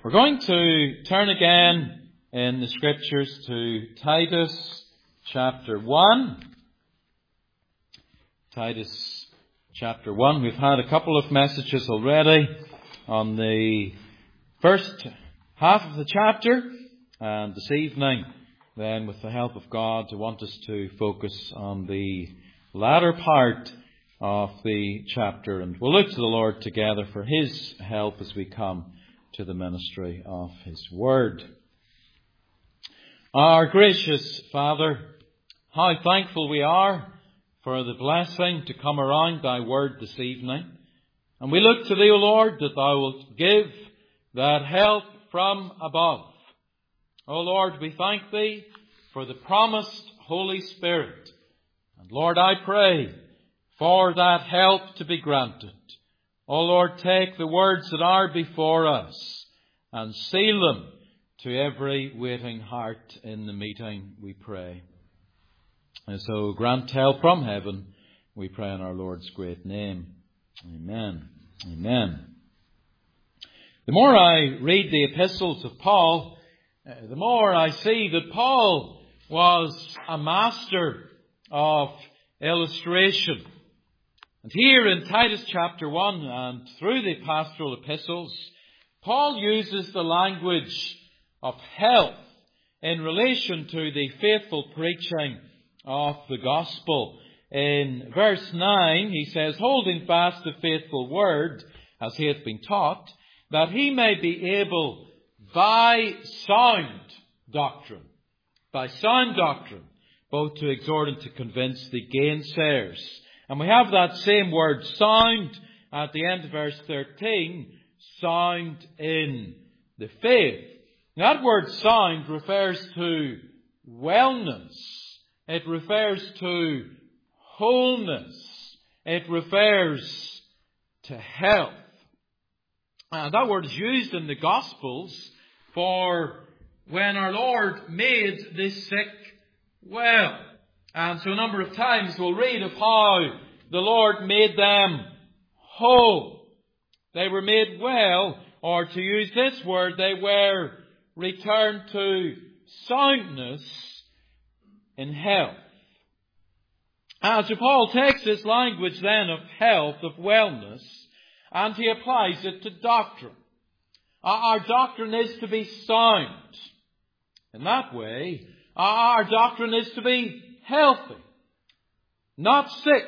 We're going to turn again in the Scriptures to Titus chapter 1. Titus chapter 1. We've had a couple of messages already on the first half of the chapter, and this evening, then with the help of God, I want us to focus on the latter part of the chapter, and we'll look to the Lord together for His help as we come to the ministry of His Word. Our gracious Father, how thankful we are for the blessing to come around Thy Word this evening. And we look to Thee, O Lord, that Thou wilt give that help from above. O Lord, we thank Thee for the promised Holy Spirit. And Lord, I pray for that help to be granted. O Lord, take the words that are before us and seal them to every waiting heart in the meeting, we pray. And so grant help from heaven, we pray in our Lord's great name. Amen. Amen. The more I read the epistles of Paul, the more I see that Paul was a master of illustration. And here in Titus chapter 1 and through the pastoral epistles, Paul uses the language of health in relation to the faithful preaching of the gospel. In verse 9, he says, holding fast the faithful word, as he hath been taught, that he may be able by sound doctrine, both to exhort and to convince the gainsayers. And we have that same word, sound, at the end of verse 13, sound in the faith. That word sound refers to wellness. It refers to wholeness. It refers to health. And that word is used in the Gospels for when our Lord made the sick well. And so a number of times we'll read of how the Lord made them whole. They were made well, or to use this word, they were returned to soundness in health. And so Paul takes this language then of health, of wellness, and he applies it to doctrine. Our doctrine is to be sound. In that way, our doctrine is to be healthy, not sick,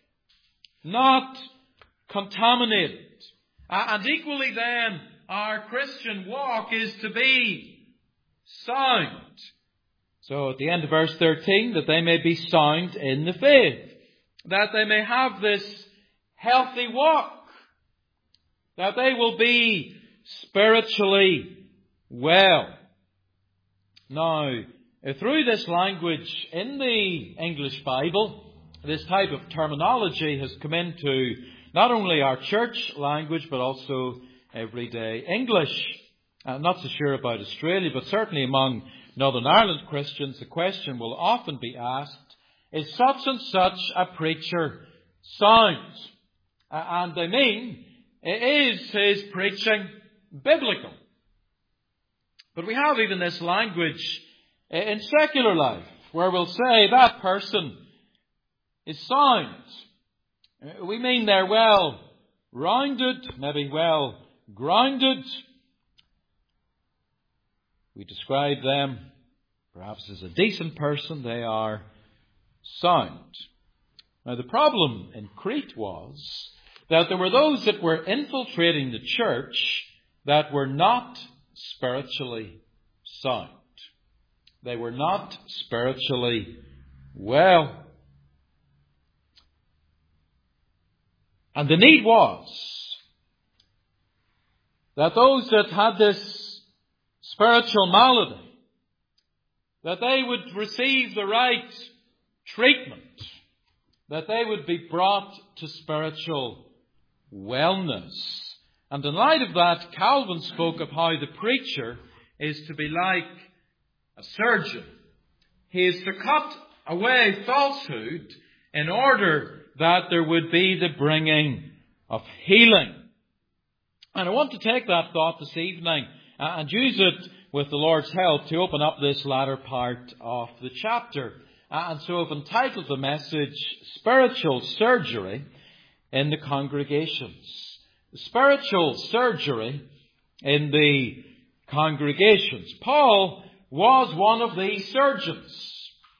not contaminated. And equally then, our Christian walk is to be sound. So at the end of verse 13, that they may be sound in the faith, that they may have this healthy walk, that they will be spiritually well. Now, through this language in the English Bible, this type of terminology has come into not only our church language, but also everyday English. I'm not so sure about Australia, but certainly among Northern Ireland Christians, the question will often be asked, is such and such a preacher sound? And they mean, is his preaching biblical? But we have even this language in secular life, where we'll say that person is sound. We mean they're well rounded, maybe well grounded. We describe them perhaps as a decent person. They are sound. Now the problem in Crete was that there were those that were infiltrating the church that were not spiritually sound. They were not spiritually well. And the need was that those that had this spiritual malady, that they would receive the right treatment, that they would be brought to spiritual wellness. And in light of that, Calvin spoke of how the preacher is to be like a surgeon. He is to cut away falsehood in order that there would be the bringing of healing. And I want to take that thought this evening and use it with the Lord's help to open up this latter part of the chapter. And so I've entitled the message, Spiritual Surgery in the Congregations. Spiritual surgery in the congregations. Paul was one of these surgeons.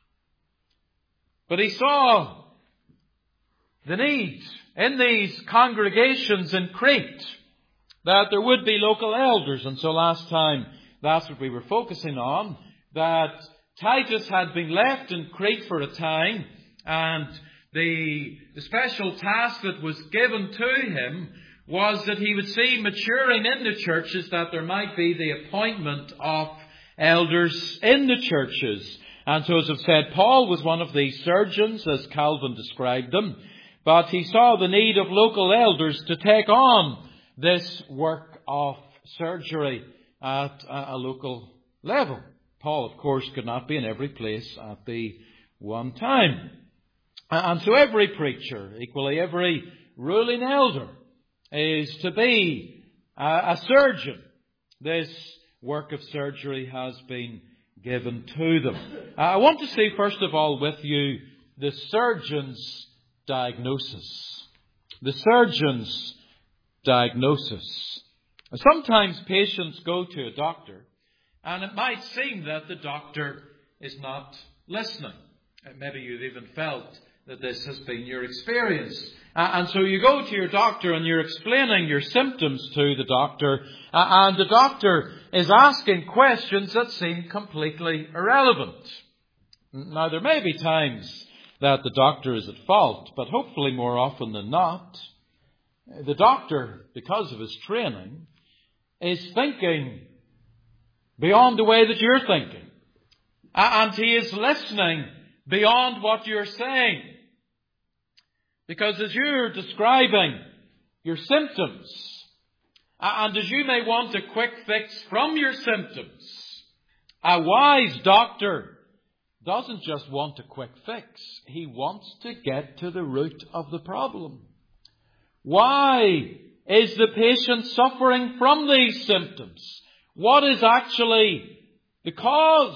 But he saw the need in these congregations in Crete that there would be local elders. And so last time, that's what we were focusing on, that Titus had been left in Crete for a time, and the special task that was given to him was that he would see maturing in the churches, that there might be the appointment of elders in the churches. And so, as I've said, Paul was one of these surgeons, as Calvin described them, but he saw the need of local elders to take on this work of surgery at a local level. Paul, of course, could not be in every place at the one time. And so every preacher, equally every ruling elder, is to be a surgeon. This work of surgery has been given to them. I want to see, first of all, with you, the surgeon's diagnosis. The surgeon's diagnosis. Sometimes patients go to a doctor, and it might seem that the doctor is not listening. Maybe you've even felt that this has been your experience. And so you go to your doctor and you're explaining your symptoms to the doctor, and the doctor is asking questions that seem completely irrelevant. Now, there may be times that the doctor is at fault, but hopefully more often than not, the doctor, because of his training, is thinking beyond the way that you're thinking. And he is listening beyond what you're saying. Because as you're describing your symptoms, and as you may want a quick fix from your symptoms, a wise doctor doesn't just want a quick fix. He wants to get to the root of the problem. Why is the patient suffering from these symptoms? What is actually the cause?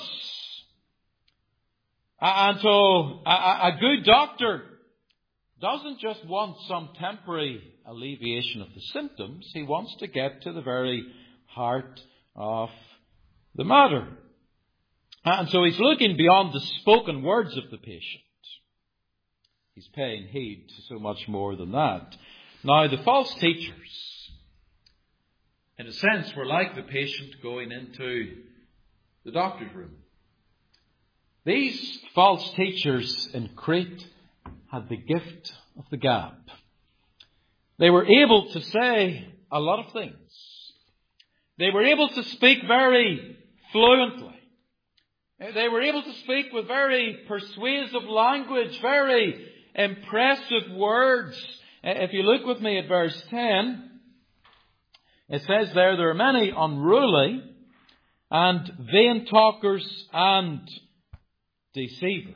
And so a good doctor doesn't just want some temporary alleviation of the symptoms. He wants to get to the very heart of the matter. And so he's looking beyond the spoken words of the patient. He's paying heed to so much more than that. Now, the false teachers, in a sense, were like the patient going into the doctor's room. These false teachers in Crete had the gift of the gab. They were able to say a lot of things. They were able to speak very fluently. They were able to speak with very persuasive language, very impressive words. If you look with me at verse 10, it says there are many unruly and vain talkers and deceivers,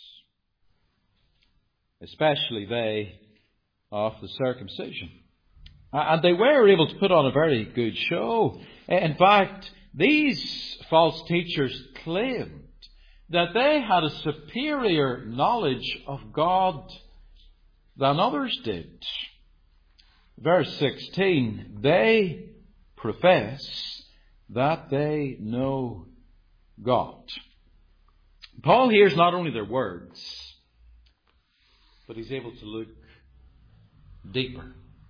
especially they of the circumcision. And they were able to put on a very good show. In fact, these false teachers claimed that they had a superior knowledge of God than others did. Verse 16, they profess that they know God. Paul hears not only their words, but he's able to look deeper.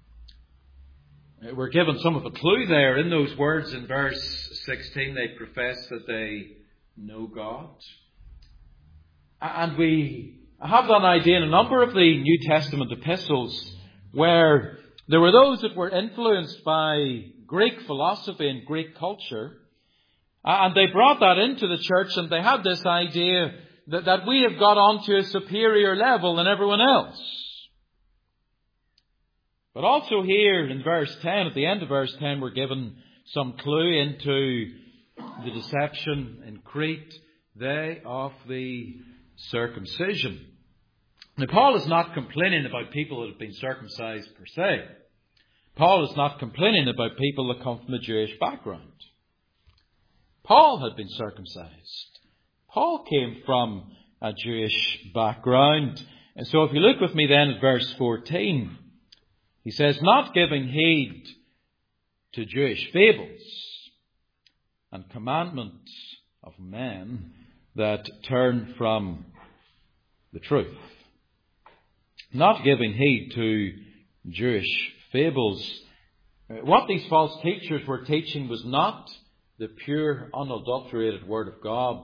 We're given some of a clue there in those words in verse 16. They profess that they know God. And we have that idea in a number of the New Testament epistles where there were those that were influenced by Greek philosophy and Greek culture. And they brought that into the church, and they had this idea that we have got onto a superior level than everyone else. But also here in verse 10, at the end of verse 10, we're given some clue into the deception in Crete, they of the circumcision. Now, Paul is not complaining about people that have been circumcised per se. Paul is not complaining about people that come from a Jewish background. Paul had been circumcised. Paul came from a Jewish background. And so if you look with me then at verse 14, he says, not giving heed to Jewish fables and commandments of men that turn from the truth. Not giving heed to Jewish fables. What these false teachers were teaching was not the pure, unadulterated Word of God.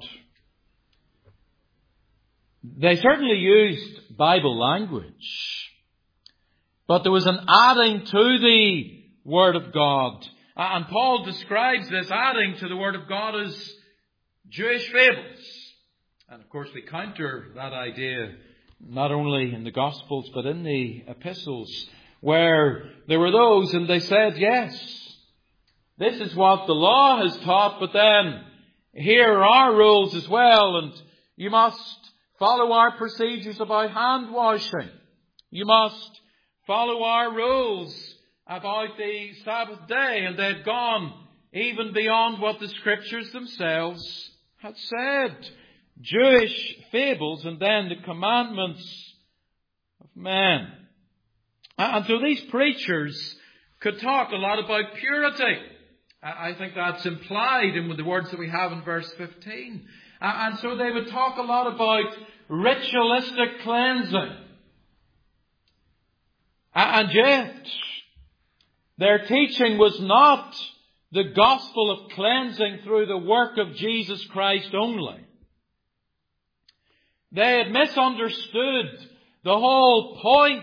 They certainly used Bible language, but there was an adding to the Word of God. And Paul describes this adding to the Word of God as Jewish fables. And of course we counter that idea not only in the Gospels but in the epistles, where there were those and they said, yes, this is what the law has taught, but then here are our rules as well, and you must follow our procedures about hand washing. You must follow our rules about the Sabbath day. And they'd gone even beyond what the Scriptures themselves had said. Jewish fables and then the commandments of men. And so these preachers could talk a lot about purity. I think that's implied in the words that we have in verse 15. And so they would talk a lot about ritualistic cleansing. And yet, their teaching was not the gospel of cleansing through the work of Jesus Christ only. They had misunderstood the whole point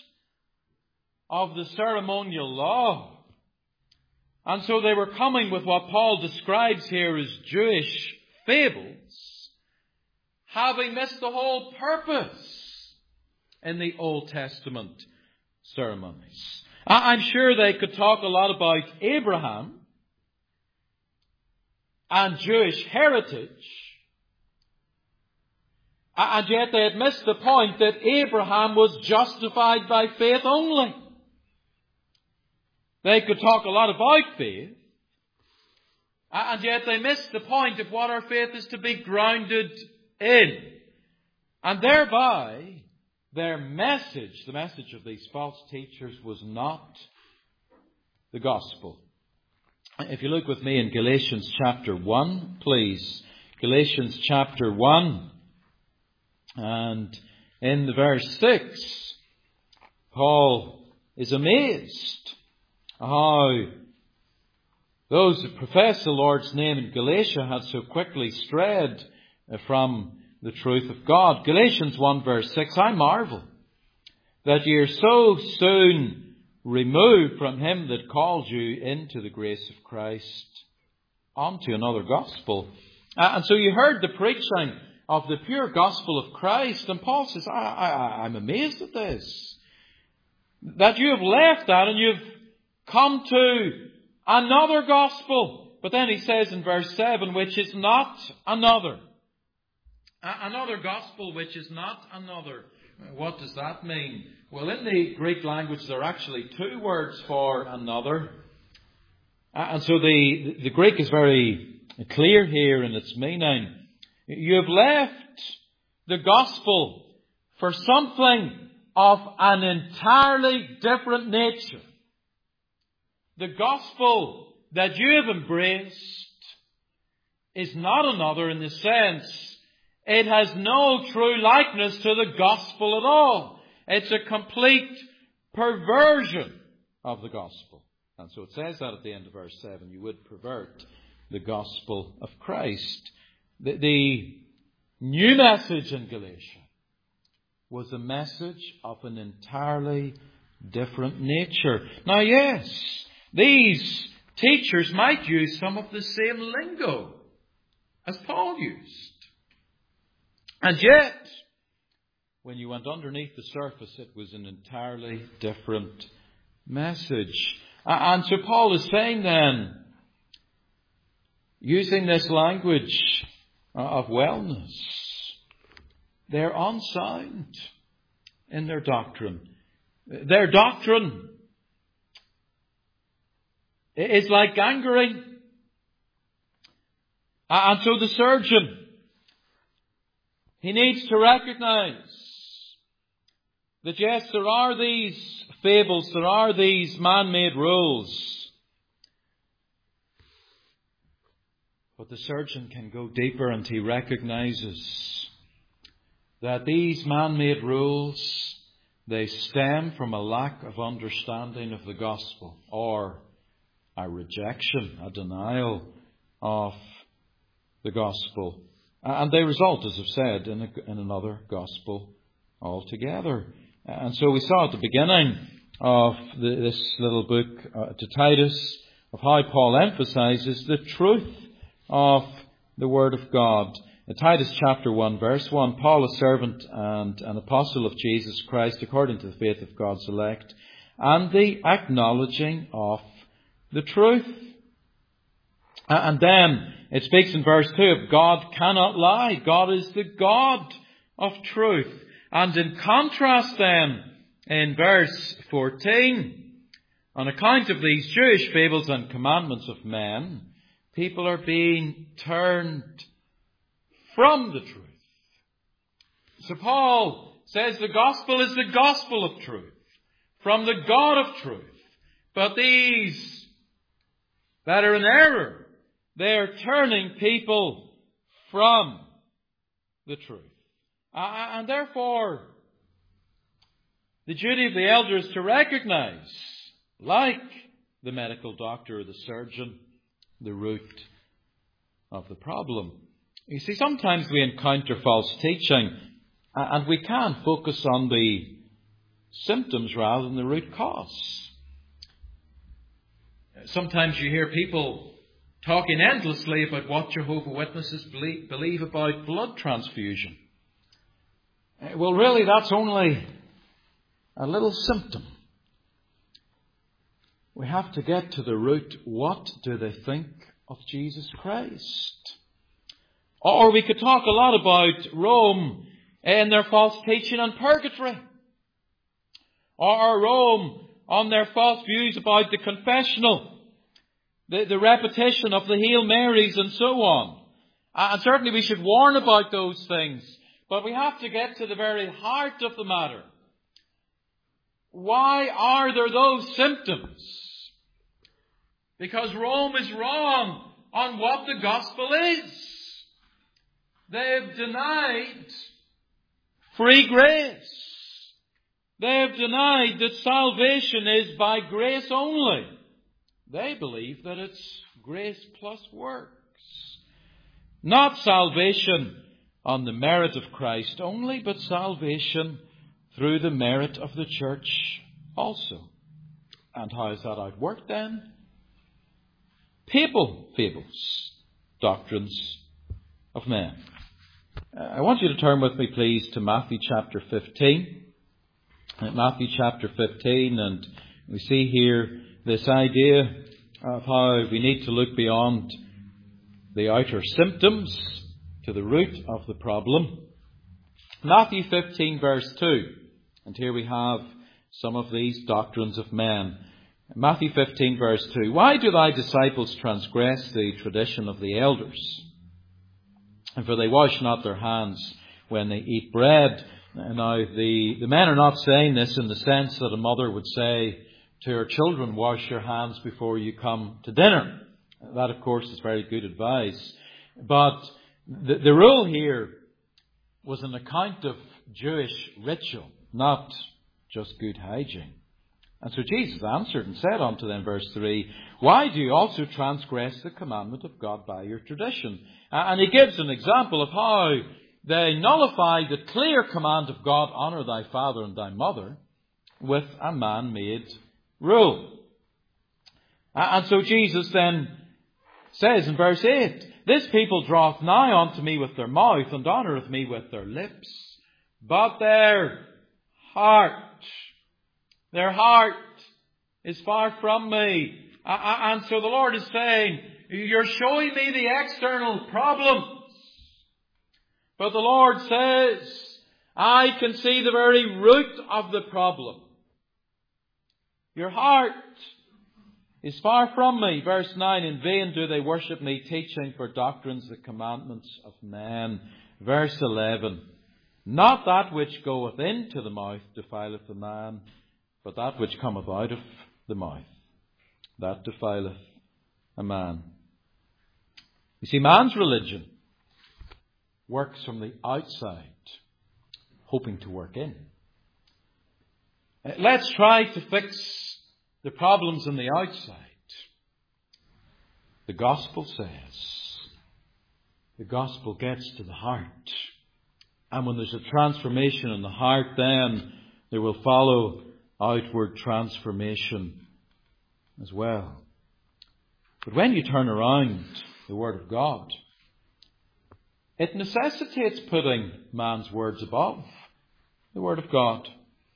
of the ceremonial law. And so they were coming with what Paul describes here as Jewish fables, having missed the whole purpose in the Old Testament ceremonies. I'm sure they could talk a lot about Abraham and Jewish heritage, and yet they had missed the point that Abraham was justified by faith only. They could talk a lot about faith, and yet they missed the point of what our faith is to be grounded in. And thereby, their message, the message of these false teachers, was not the gospel. If you look with me in Galatians chapter 1, please. Galatians chapter 1. And in the verse 6, Paul is amazed how those who profess the Lord's name in Galatia had so quickly strayed from the truth of God. Galatians 1 verse 6, I marvel that ye are so soon removed from him that called you into the grace of Christ unto another gospel. And so you heard the preaching of the pure gospel of Christ, and Paul says, I'm amazed at this. That you have left that and you've come to another gospel. But then he says in verse 7, which is not another. Another gospel which is not another. What does that mean? Well, in the Greek language there are actually two words for another. And so the Greek is very clear here in its meaning. You have left the gospel for something of an entirely different nature. The gospel that you have embraced is not another in the sense it has no true likeness to the gospel at all. It's a complete perversion of the gospel. And so it says that at the end of verse 7, you would pervert the gospel of Christ. The new message in Galatia was a message of an entirely different nature. Now, yes, these teachers might use some of the same lingo as Paul used. And yet, when you went underneath the surface, it was an entirely different message. And so Paul is saying then, using this language of wellness, they're unsound in their doctrine. Their doctrine is like gangrene. And so the surgeon, he needs to recognize that yes, there are these fables, there are these man-made rules. But the surgeon can go deeper, and he recognizes that these man-made rules, they stem from a lack of understanding of the gospel, or a rejection, a denial of the gospel. And they result, as I've said, in another gospel altogether. And so we saw at the beginning of this little book to Titus of how Paul emphasizes the truth of the Word of God. In Titus chapter 1, verse 1, Paul, a servant and an apostle of Jesus Christ, according to the faith of God's elect, and the acknowledging of the truth. And then it speaks in verse 2 of God cannot lie. God is the God of truth. And in contrast then, in verse 14, on account of these Jewish fables and commandments of men, people are being turned from the truth. So Paul says the gospel is the gospel of truth, from the God of truth. But these that are in error, they are turning people from the truth. And therefore, the duty of the elder is to recognize, like the medical doctor or the surgeon, the root of the problem. You see, sometimes we encounter false teaching, and we can focus on the symptoms rather than the root cause. Sometimes you hear people talking endlessly about what Jehovah's Witnesses believe about blood transfusion. Well, really, that's only a little symptom. We have to get to the root. What do they think of Jesus Christ? Or we could talk a lot about Rome and their false teaching on purgatory. Or Rome on their false views about the confessional, the repetition of the Hail Marys and so on. And certainly we should warn about those things. But we have to get to the very heart of the matter. Why are there those symptoms? Because Rome is wrong on what the gospel is. They have denied free grace. They have denied that salvation is by grace only. They believe that it's grace plus works. Not salvation on the merit of Christ only, but salvation through the merit of the church also. And how is that outworked then? Papal fables, doctrines of men. I want you to turn with me, please, to Matthew chapter 15. Matthew chapter 15, and we see here this idea of how we need to look beyond the outer symptoms to the root of the problem. Matthew 15 verse 2. And here we have some of these doctrines of men. Matthew 15 verse 2. Why do thy disciples transgress the tradition of the elders? And for they wash not their hands when they eat bread. Now the men are not saying this in the sense that a mother would say to her children, wash your hands before you come to dinner. That, of course, is very good advice. But the rule here was an account of Jewish ritual, not just good hygiene. And so Jesus answered and said unto them, verse 3, why do you also transgress the commandment of God by your tradition? And he gives an example of how they nullify the clear command of God, honour thy father and thy mother, with a man-made rule. And so Jesus then says in verse 8, this people draweth nigh unto me with their mouth, and honoureth me with their lips, but their heart is far from me. And so the Lord is saying, you're showing me the external problems, but the Lord says, I can see the very root of the problem. Your heart is far from me. Verse 9, in vain do they worship me, teaching for doctrines the commandments of men. Verse 11, not that which goeth into the mouth defileth the man, but that which cometh out of the mouth, that defileth a man. You see, man's religion works from the outside, hoping to work in. Let's try to fix the problems on the outside. The gospel says the gospel gets to the heart. And when there's a transformation in the heart, then there will follow outward transformation as well. But when you turn around the Word of God, it necessitates putting man's words above the Word of God.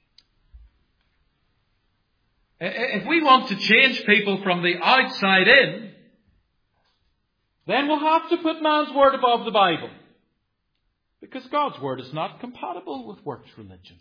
If we want to change people from the outside in, then we'll have to put man's word above the Bible. Because God's word is not compatible with works religion.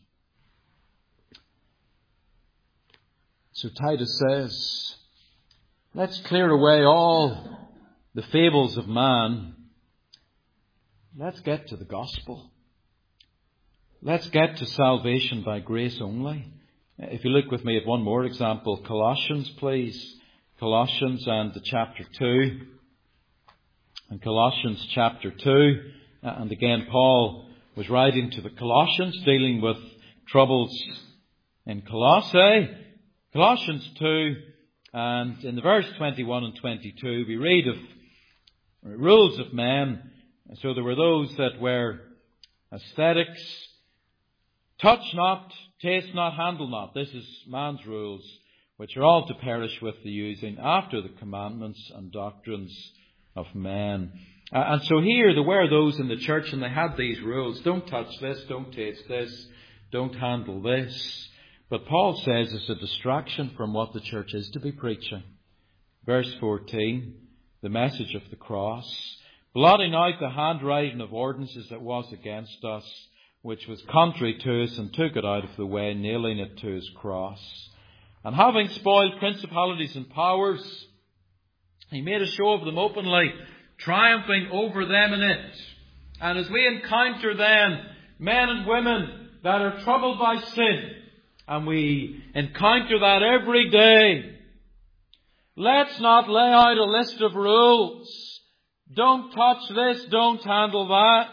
So Titus says, let's clear away all the fables of man. Let's get to the gospel. Let's get to salvation by grace only. If you look with me at one more example, Colossians, please. Colossians and the chapter 2. In Colossians chapter 2, and again Paul was writing to the Colossians, dealing with troubles in Colossae. Colossians 2, and in the verse 21 and 22, we read of rules of men. So there were those that were ascetics. Touch not, taste not, handle not. This is man's rules, which are all to perish with the using after the commandments and doctrines of men. And so here there were those in the church, and they had these rules. Don't touch this, don't taste this, don't handle this. But Paul says it's a distraction from what the church is to be preaching. Verse 14, the message of the cross. Blotting out the handwriting of ordinances that was against us, which was contrary to us, and took it out of the way, nailing it to his cross. And having spoiled principalities and powers, he made a show of them openly, triumphing over them in it. And as we encounter then men and women that are troubled by sin, and we encounter that every day, let's not lay out a list of rules. Don't touch this, don't handle that.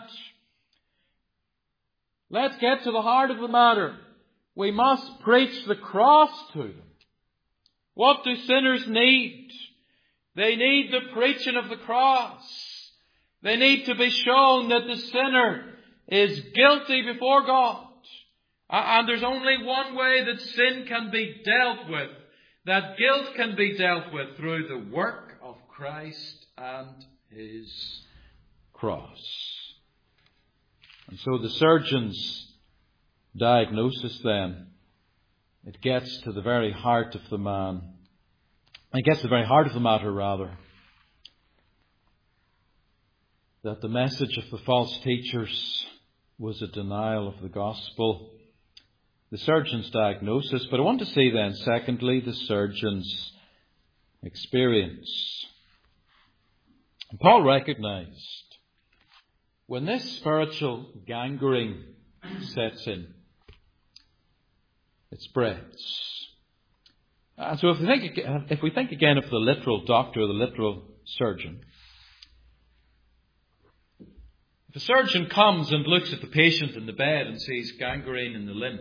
Let's get to the heart of the matter. We must preach the cross to them. What do sinners need? They need the preaching of the cross. They need to be shown that the sinner is guilty before God. And there's only one way that sin can be dealt with, that guilt can be dealt with, through the work of Christ and his cross. And so the surgeon's diagnosis then, it gets to the very heart of the man. It gets to the very heart of the matter, rather. That the message of the false teachers was a denial of the gospel. The surgeon's diagnosis. But I want to see then, secondly, the surgeon's experience. And Paul recognized when this spiritual gangrene sets in, it spreads. And so if we think again of the literal doctor, the literal surgeon, if a surgeon comes and looks at the patient in the bed and sees gangrene in the limb,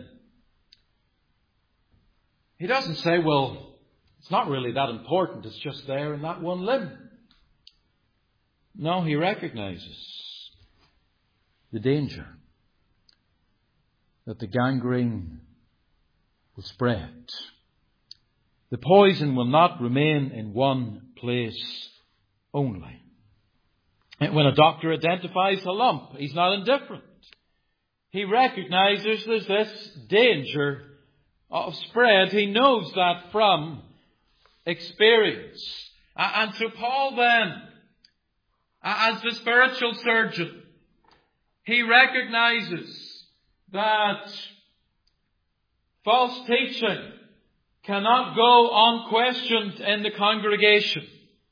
he doesn't say, well, it's not really that important, it's just there in that one limb. No, he recognizes the danger that the gangrene will spread. The poison will not remain in one place only. And when a doctor identifies a lump, he's not indifferent. He recognizes there's this danger of spread. He knows that from experience. And so Paul then, as the spiritual surgeon, he recognizes that false teaching cannot go unquestioned in the congregation.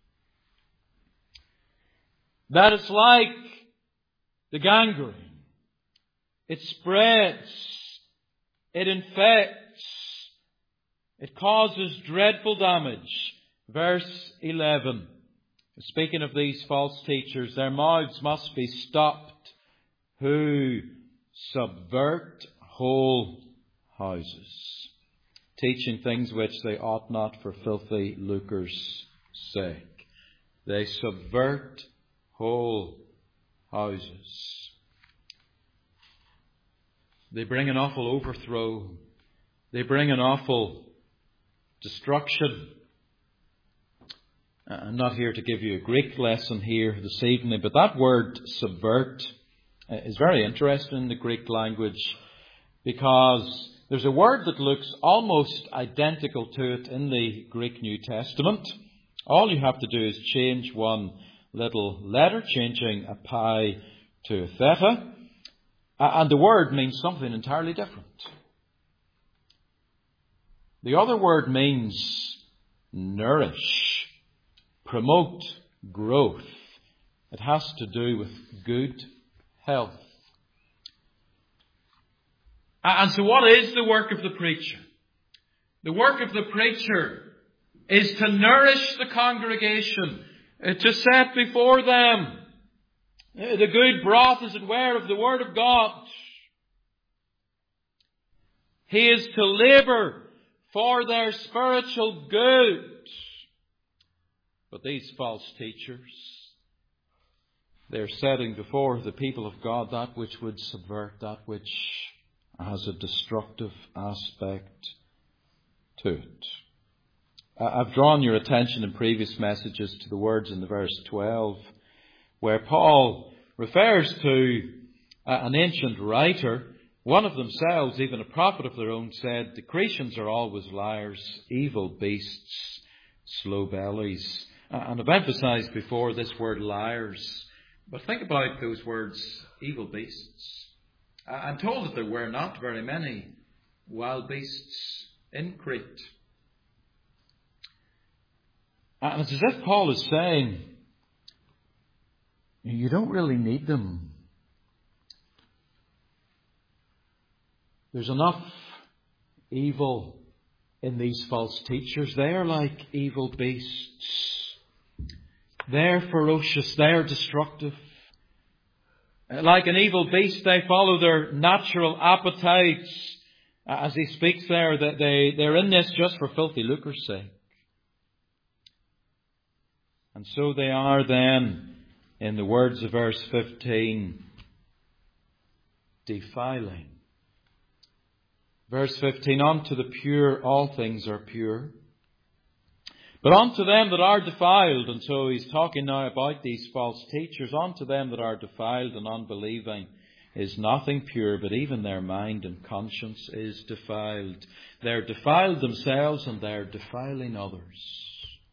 That is like the gangrene. It spreads, it infects, it causes dreadful damage. Verse 11. Speaking of these false teachers, their mouths must be stopped who subvert whole houses, teaching things which they ought not for filthy lucre's sake. They subvert whole houses. They bring an awful overthrow. They bring an awful destruction. I'm not here to give you a Greek lesson here this evening, but that word subvert is very interesting in the Greek language, because there's a word that looks almost identical to it in the Greek New Testament. All you have to do is change one little letter, changing a pi to a theta, and the word means something entirely different. The other word means nourish, promote growth. It has to do with good health. And so what is the work of the preacher? The work of the preacher is to nourish the congregation, to set before them the good broth, as it were, of the Word of God. He is to labour for their spiritual good. But these false teachers, they're setting before the people of God that which would subvert, that which has a destructive aspect to it. I've drawn your attention in previous messages to the words in the verse 12, where Paul refers to an ancient writer. One of themselves, even a prophet of their own, said, "The Cretians are always liars, evil beasts, slow bellies." And I've emphasized before this word liars. But think about those words, evil beasts. I'm told that there were not very many wild beasts in Crete. And it's as if Paul is saying, you don't really need them. There's enough evil in these false teachers. They are like evil beasts. They're ferocious. They're destructive. Like an evil beast, they follow their natural appetites. As he speaks there, that they're in this just for filthy lucre's sake. And so they are then, in the words of verse 15, defiling. Verse 15, unto the pure all things are pure. But unto them that are defiled, and so he's talking now about these false teachers, unto them that are defiled and unbelieving is nothing pure, but even their mind and conscience is defiled. They're defiled themselves and they're defiling others.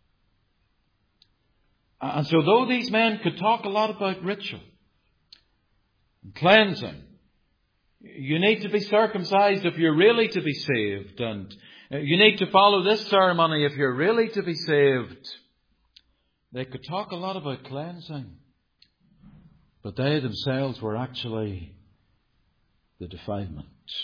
And so though these men could talk a lot about ritual, cleansing, you need to be circumcised if you're really to be saved, and you need to follow this ceremony if you're really to be saved. They could talk a lot about cleansing, but they themselves were actually the defilement.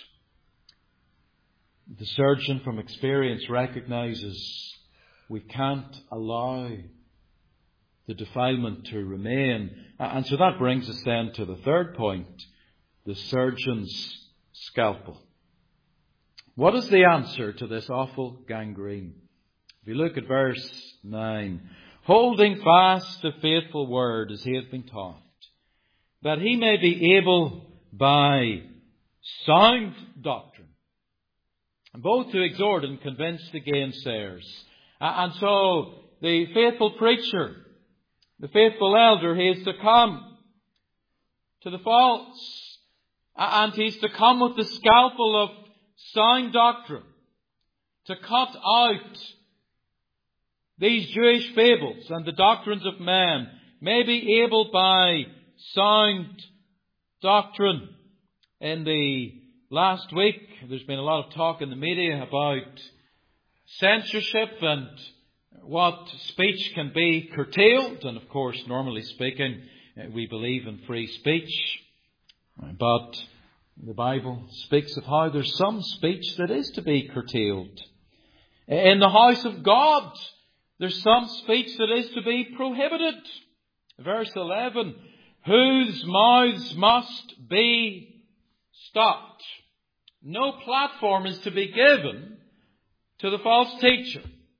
The surgeon from experience recognizes we can't allow the defilement to remain. And so that brings us then to the third point, the surgeon's scalpel. What is the answer to this awful gangrene? If you look at verse 9, holding fast the faithful word as he has been taught, that he may be able by sound doctrine both to exhort and convince the gainsayers. And so the faithful preacher, the faithful elder, he is to come to the false, and he's to come with the scalpel of sound doctrine to cut out these Jewish fables and the doctrines of men, may be able by sound doctrine. In the last week, there's been a lot of talk in the media about censorship and what speech can be curtailed. And of course, normally speaking, we believe in free speech. But the Bible speaks of how there's some speech that is to be curtailed. In the house of God, there's some speech that is to be prohibited. Verse 11, whose mouths must be stopped. No platform is to be given to the false teacher.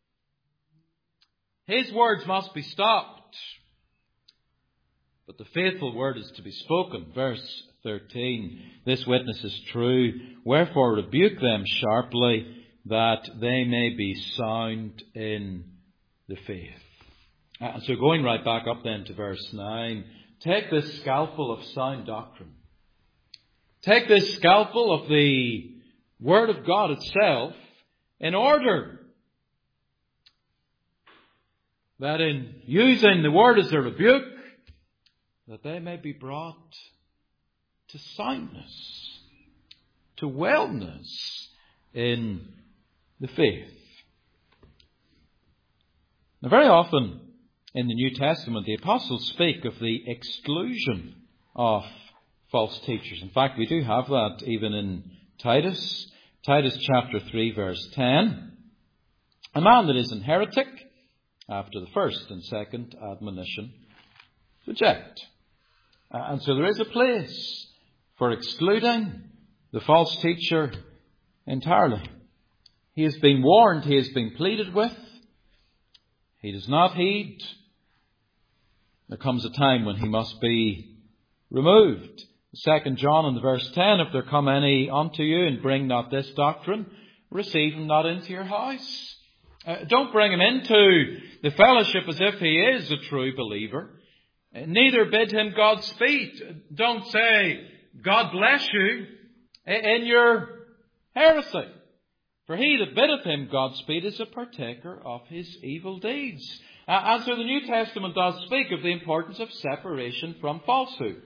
His words must be stopped. But the faithful word is to be spoken. Verse 13, this witness is true. Wherefore rebuke them sharply, that they may be sound in the faith. So going right back up then to verse 9, take this scalpel of sound doctrine. Take this scalpel of the Word of God itself, in order that in using the Word as a rebuke, that they may be brought to soundness, to wellness in the faith. Now, very often in the New Testament, the apostles speak of the exclusion of false teachers. In fact, we do have that even in Titus. Titus chapter 3 verse 10. A man that is an heretic, after the first and second admonition, reject. And so there is a place for excluding the false teacher entirely. He has been warned, he has been pleaded with. He does not heed. There comes a time when he must be removed. 2 John in the verse 10, if there come any unto you and bring not this doctrine, receive him not into your house. Don't bring him into the fellowship as if he is a true believer. Neither bid him Godspeed. Don't say, God bless you, in your heresy. For he that biddeth him Godspeed is a partaker of his evil deeds. And so the New Testament does speak of the importance of separation from falsehood.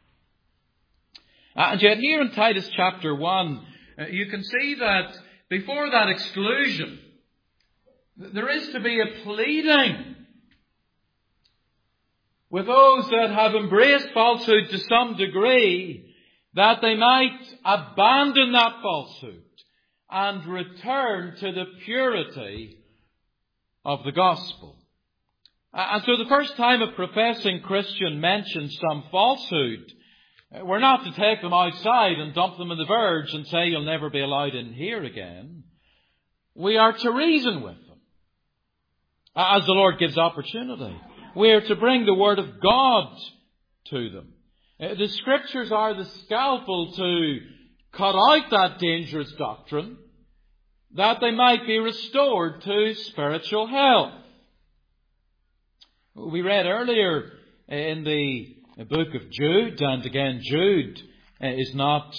And yet here in Titus chapter 1, you can see that before that exclusion, there is to be a pleading with those that have embraced falsehood to some degree, that they might abandon that falsehood and return to the purity of the gospel. And so the first time a professing Christian mentions some falsehood, we're not to take them outside and dump them in the verge and say, you'll never be allowed in here again. We are to reason with them, as the Lord gives opportunity. We are to bring the Word of God to them. The Scriptures are the scalpel to cut out that dangerous doctrine, that they might be restored to spiritual health. We read earlier in the book of Jude, and again Jude is not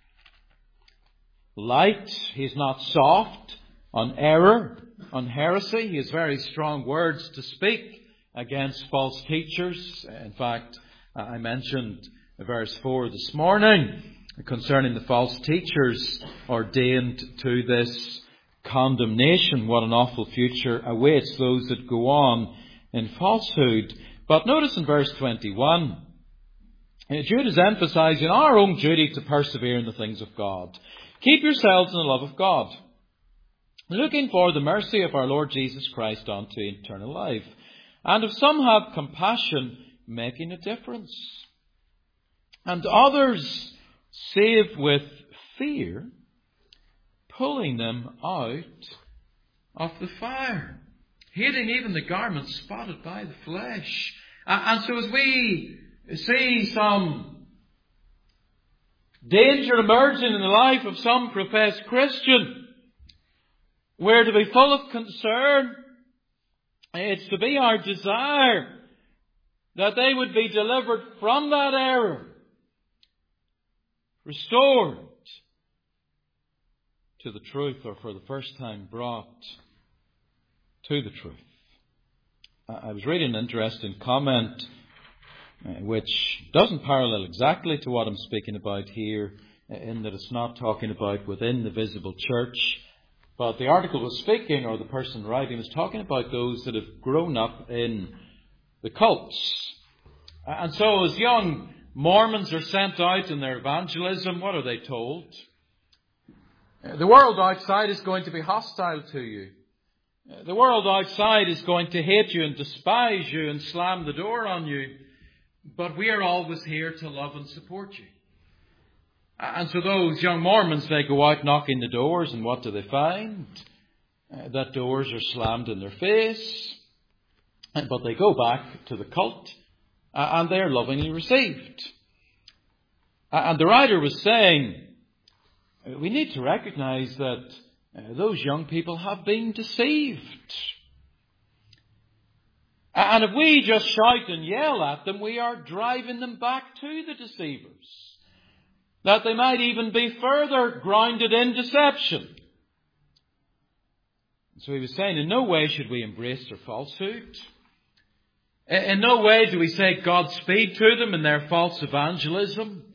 light, he's not soft on error, on heresy. He has very strong words to speak against false teachers. In fact, I mentioned verse 4 this morning concerning the false teachers ordained to this condemnation. What an awful future awaits those that go on in falsehood. But notice in verse 21, Jude is emphasizing our own duty to persevere in the things of God. Keep yourselves in the love of God, looking for the mercy of our Lord Jesus Christ unto eternal life. And if some have compassion, making a difference, and others save with fear, pulling them out of the fire, hating even the garment spotted by the flesh. And so as we see some danger emerging in the life of some professed Christian, we're to be full of concern. It's to be our desire that they would be delivered from that error, restored to the truth, or for the first time brought to the truth. I was reading an interesting comment which doesn't parallel exactly to what I'm speaking about here, in that it's not talking about within the visible church, But the article was speaking, or the person writing was talking about those that have grown up in the cults. And so as young Mormons are sent out in their evangelism, what are they told? The world outside is going to be hostile to you. The world outside is going to hate you and despise you and slam the door on you. But we are always here to love and support you. And so those young Mormons, they go out knocking the doors, and what do they find? That doors are slammed in their face. But they go back to the cult, and they are lovingly received. And the writer was saying, we need to recognize that those young people have been deceived. And if we just shout and yell at them, we are driving them back to the deceivers, that they might even be further grounded in deception. So he was saying, in no way should we embrace their falsehood. In no way do we say Godspeed to them in their false evangelism.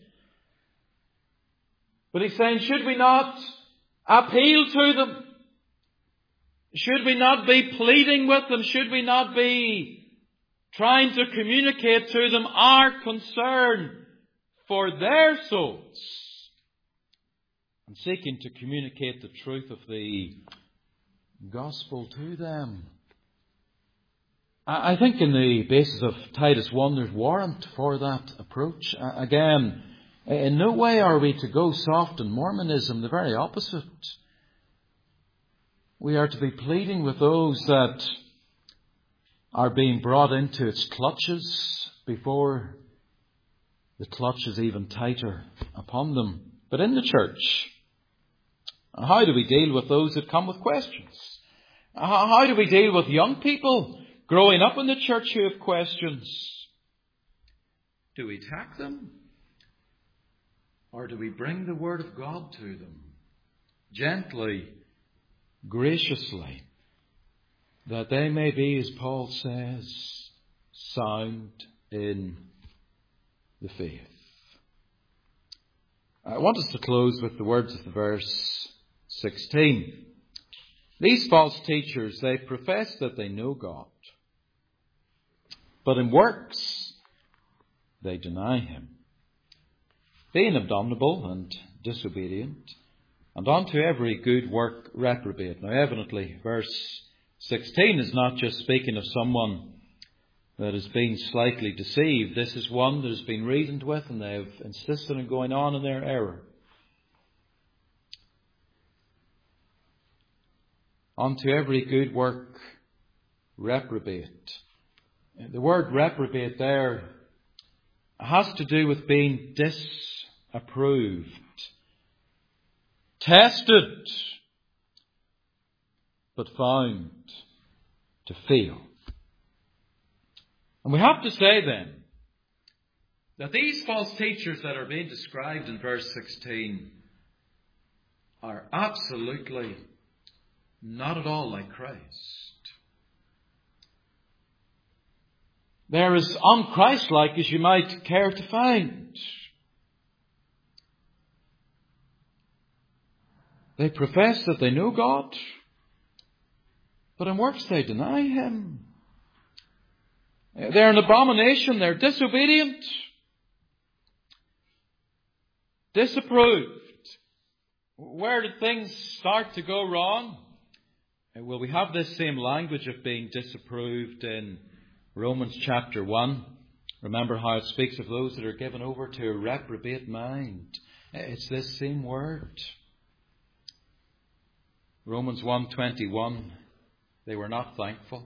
But he's saying, should we not appeal to them? Should we not be pleading with them? Should we not be trying to communicate to them our concern for their souls, and seeking to communicate the truth of the gospel to them? I think in the basis of Titus 1 there's warrant for that approach. Again, in no way are we to go soft in Mormonism, the very opposite. We are to be pleading with those that are being brought into its clutches before the clutch is even tighter upon them. But in the church, how do we deal with those that come with questions? How do we deal with young people growing up in the church who have questions? Do we attack them? Or do we bring the Word of God to them? Gently, graciously, that they may be, as Paul says, sound in the faith. I want us to close with the words of the verse 16. These false teachers, they profess that they know God, but in works they deny Him, being abominable and disobedient, and unto every good work reprobate. Now evidently, verse 16 is not just speaking of someone that has been slightly deceived. This is one that has been reasoned with, and they have insisted on going on in their error. Unto every good work reprobate. The word reprobate there has to do with being disapproved, tested, but found to fail. And we have to say then that these false teachers that are being described in verse 16 are absolutely not at all like Christ. They're as un-Christ-like as you might care to find. They profess that they know God, but in works they deny Him. They're an abomination. They're disobedient, disapproved. Where did things start to go wrong? Well, we have this same language of being disapproved in Romans chapter 1. Remember how it speaks of those that are given over to a reprobate mind. It's this same word. Romans 1:21. They were not thankful.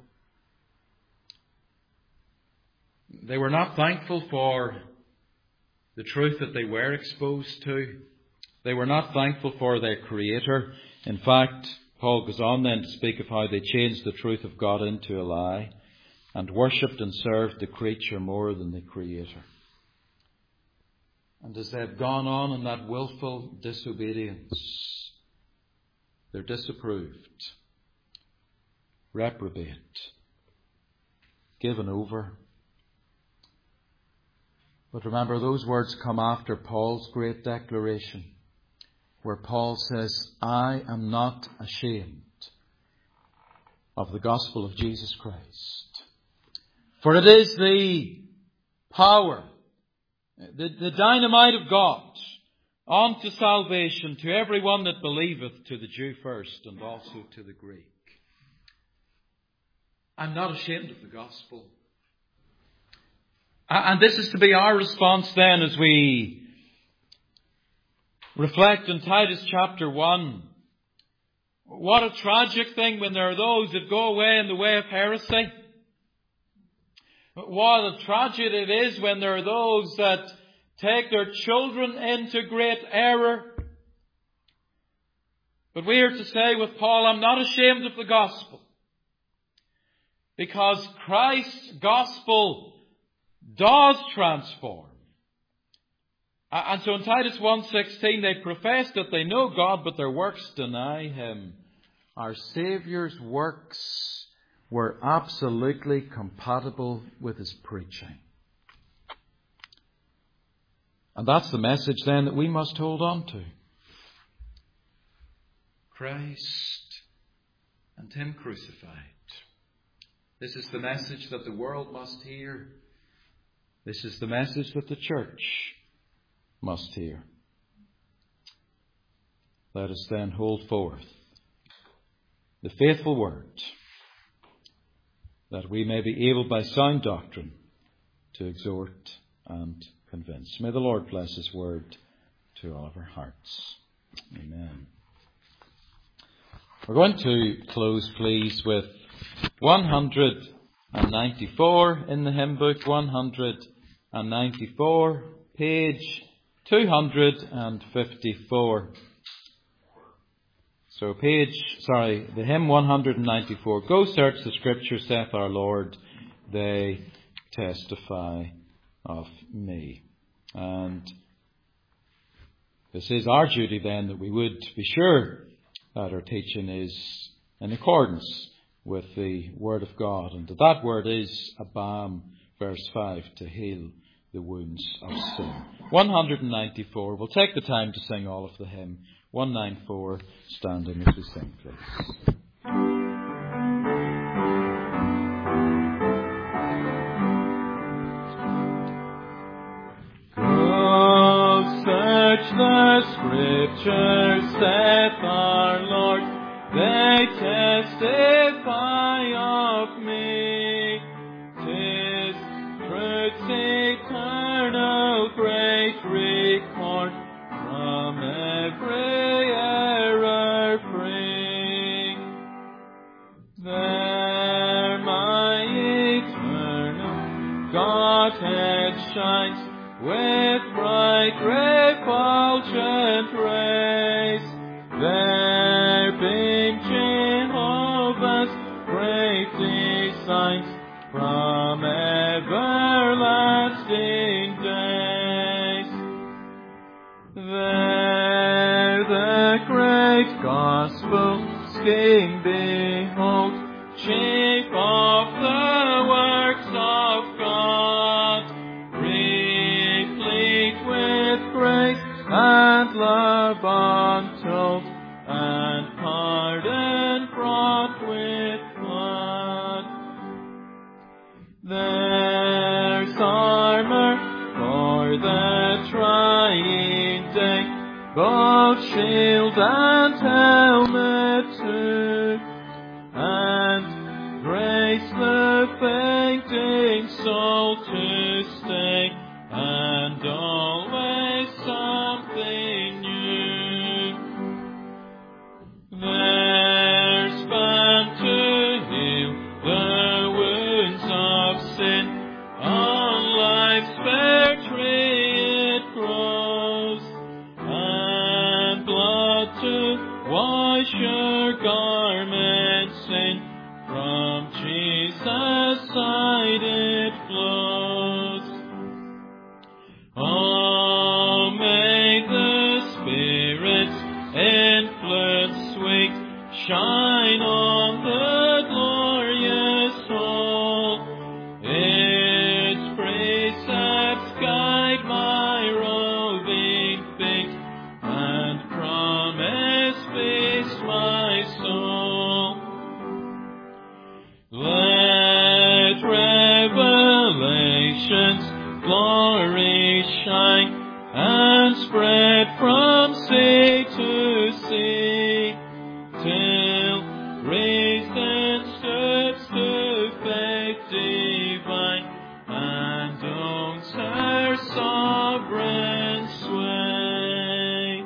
They were not thankful for the truth that they were exposed to. They were not thankful for their Creator. In fact, Paul goes on then to speak of how they changed the truth of God into a lie and worshipped and served the creature more than the Creator. And as they've gone on in that willful disobedience, they're disapproved, reprobate, given over. But remember, those words come after Paul's great declaration. where Paul says, I am not ashamed of the gospel of Jesus Christ. For it is the power, the dynamite of God, unto salvation to everyone that believeth, to the Jew first, and also to the Greek. I'm not ashamed of the gospel. And this is to be our response then as we reflect on Titus chapter 1. What a tragic thing when there are those that go away in the way of heresy. What a tragedy it is when there are those that take their children into great error. But we are to say with Paul, I'm not ashamed of the gospel, because Christ's gospel does transform. And so in Titus 1:16, they profess that they know God, but their works deny Him. Our Saviour's works were absolutely compatible with His preaching. And that's the message then that we must hold on to. Christ and Him crucified. This is the message that the world must hear. This is the message that the church must hear. Let us then hold forth the faithful word, that we may be able by sound doctrine to exhort and convince. May the Lord bless His word to all of our hearts. Amen. We're going to close, please, with 194 in the hymn book. 194, page 254. So the hymn 194. Go search the Scriptures, saith our Lord, they testify of me. And this is our duty then, that we would be sure that our teaching is in accordance with the Word of God, and that Word is a balm, verse 5, to heal the wounds of sin. 194. We'll take the time to sing all of the hymn. 194, standing as we sing, please. Go search the Scriptures, saith our Lord, they testify of me. 'Tis truth's eternal great record, from every error free. There my eternal Godhead shines with bright refulgent rays. There beam Jehovah's great designs from everlasting days. There the great gospel scheme behold, chief of the works of God, replete with grace and love untold, and pardon fraught with blood. There's armor for the trying day, both shield and helmet too, and grace the fainting soul to stay, and always something new. There's balm to heal the wounds of sin, on life's fair tree it grows, and blood to wash your garments in, from Jesus' side it flows. Oh, may the Spirit's influence sweet shine on the glorious whole. Its precepts guide my roving feet, and cross glory shine and spread from sea to sea, till raised and steps to faith divine, and owns her sovereign sway.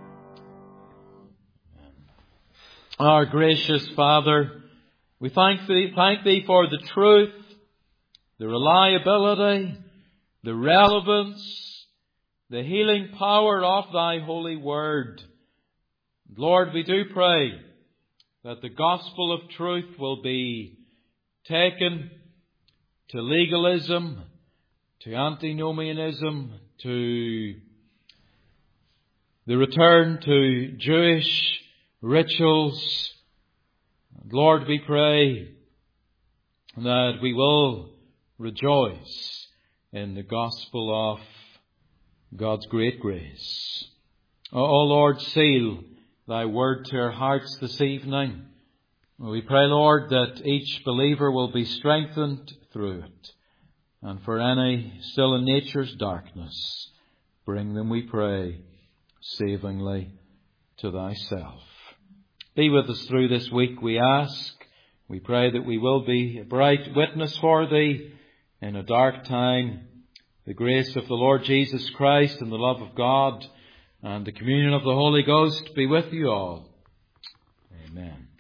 Our gracious Father, we thank Thee for the truth, the reliability, the relevance, the healing power of Thy holy word. Lord, we do pray that the gospel of truth will be taken to legalism, to antinomianism, to the return to Jewish rituals. Lord, we pray that we will rejoice in the gospel of God's great grace. O Lord, seal Thy word to our hearts this evening. We pray, Lord, that each believer will be strengthened through it. And for any still in nature's darkness, bring them, we pray, savingly to Thyself. Be with us through this week, we ask. We pray that we will be a bright witness for Thee in a dark time. The grace of the Lord Jesus Christ and the love of God and the communion of the Holy Ghost be with you all. Amen.